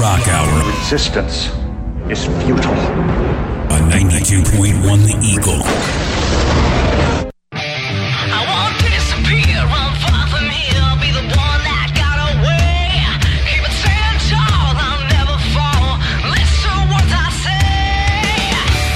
Rock Hour. Resistance is futile. On 92.1 The Eagle. I won't disappear, run far from here, I'll be the one that got away. Keep it standing tall, I'll never fall. Listen to what I say.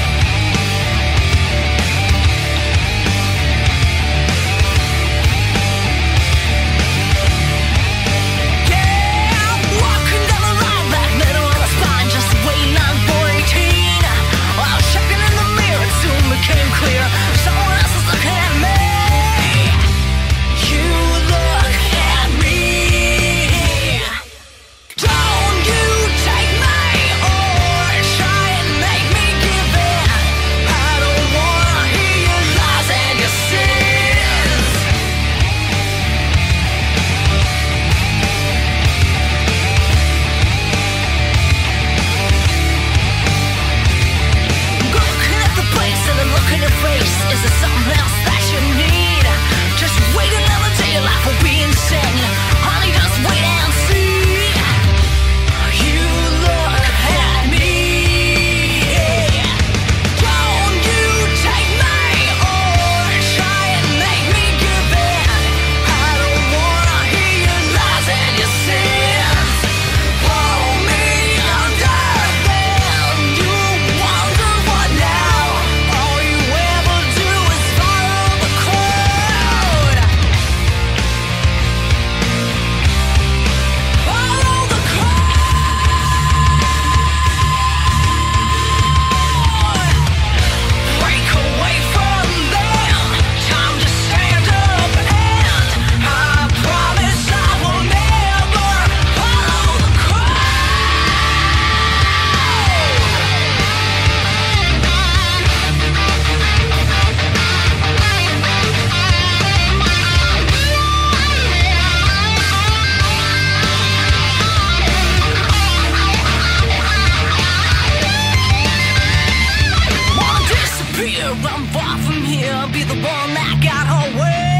Yeah, I'm walking down the road, back middle of the spine, just waiting on 418. I was checking in the mirror, it soon became clear someone else is looking at me. You look at me. Don't you take me or try and make me give in. I don't wanna hear your lies and your sins. Looking at the place and then look in your face. Is there something else that you need? Just wait another day, your life will be insane. Honey, just wait and see. You look at me. Don't you take me or try and make me give in. I don't wanna hear your lies and your sins. Pull me under, then you wonder what now. All you ever do is follow the crowd. Follow the crowd. Break away from them. Time to stand up, and I promise I will never follow the Won't disappear, run far from here, be the one that got away.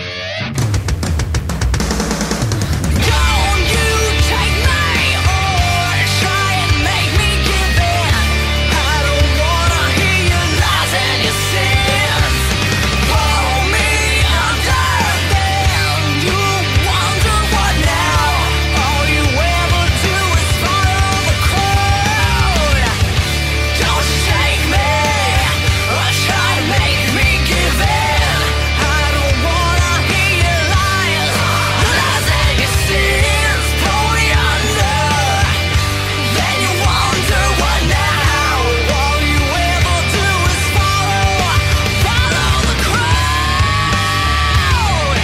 Don't you take me or try and make me give in. I don't wanna hear your lies and your sins. Pull me under, then you wonder what now. All you ever do is follow the crowd. Don't you take me or try to make me give in. I don't wanna hear your lies and your sins. Pull me under, then you wonder what now. All you ever do is follow the crowd.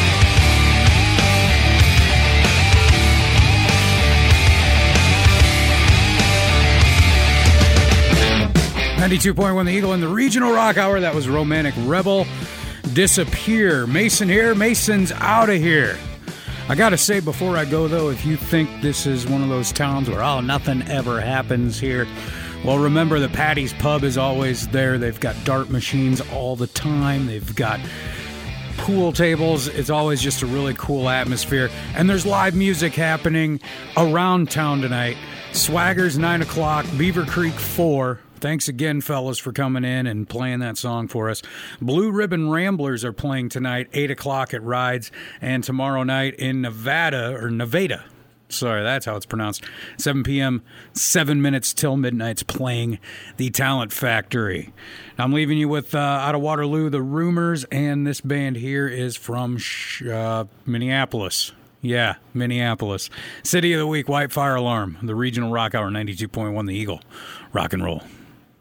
92.1 The Eagle in the Regional Rock Hour. That was Romantic Rebel. Disappear. Mason here. Mason's out of here. I gotta say before I go, though, if you think this is one of those towns where, oh, nothing ever happens here, well, remember the Patty's Pub is always there. They've got dart machines all the time. They've got pool tables. It's always just a really cool atmosphere. And there's live music happening around town tonight. Swaggers, 9 o'clock. Beaver Creek, 4. Thanks again, fellas, for coming in and playing that song for us. Blue Ribbon Ramblers are playing tonight, 8 o'clock at Rides, and tomorrow night in Nevada. Sorry, that's how it's pronounced. 7 p.m., 7 minutes till midnight's playing the Talent Factory. I'm leaving you with, out of Waterloo, The Rumors, and this band here is from Minneapolis. Yeah, Minneapolis. City of the Week, White Fire Alarm, the Regional Rock Hour, 92.1 The Eagle. Rock and roll.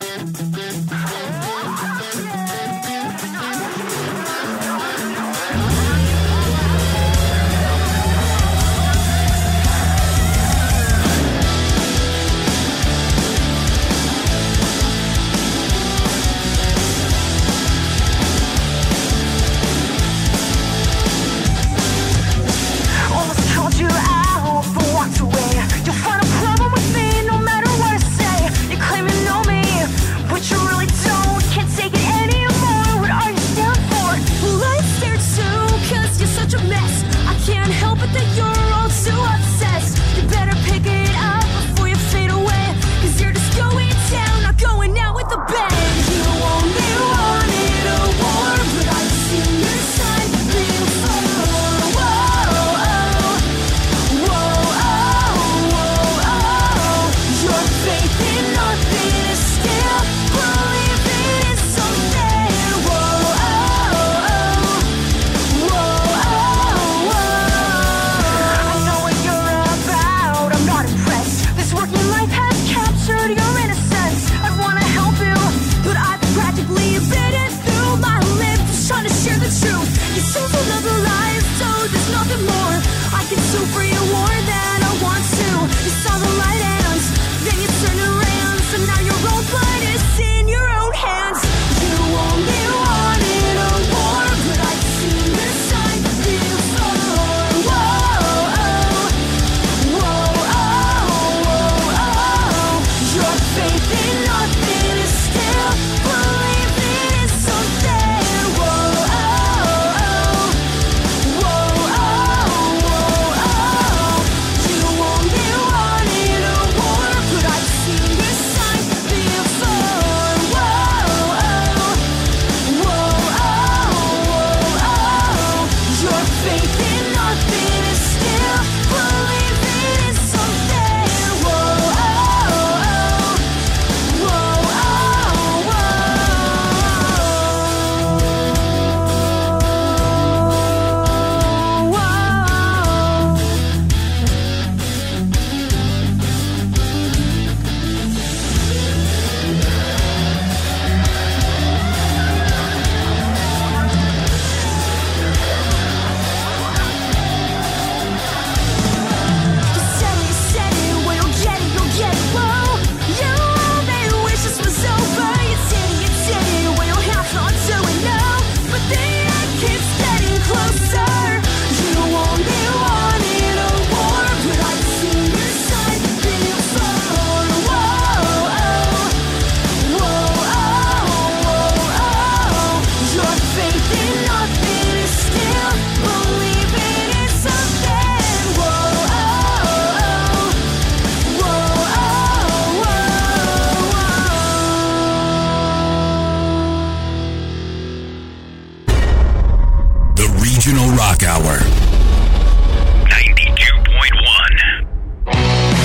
Almost called you out, but walked away. You'll find a problem with me no matter what I say. You claim you know me, but you really don't. Regional Rock Hour. 92.1.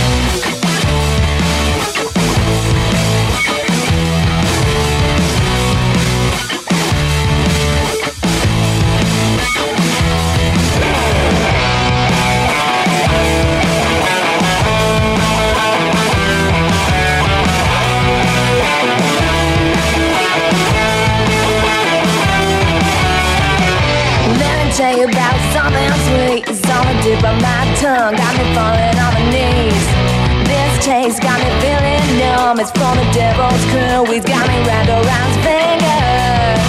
Tell you about something sweet. It's on the tip of my tongue, got me falling on my knees. This taste got me feeling numb. It's from the devil's crew. He's got me wrapped around his fingers.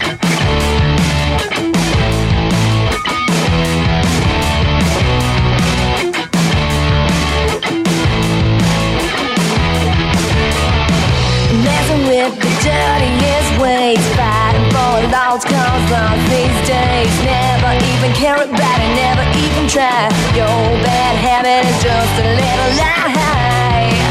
Messing with the dirtiest ways, fighting for lost cause these days. Never even care about it, never even try. Your bad habit is just a little lie.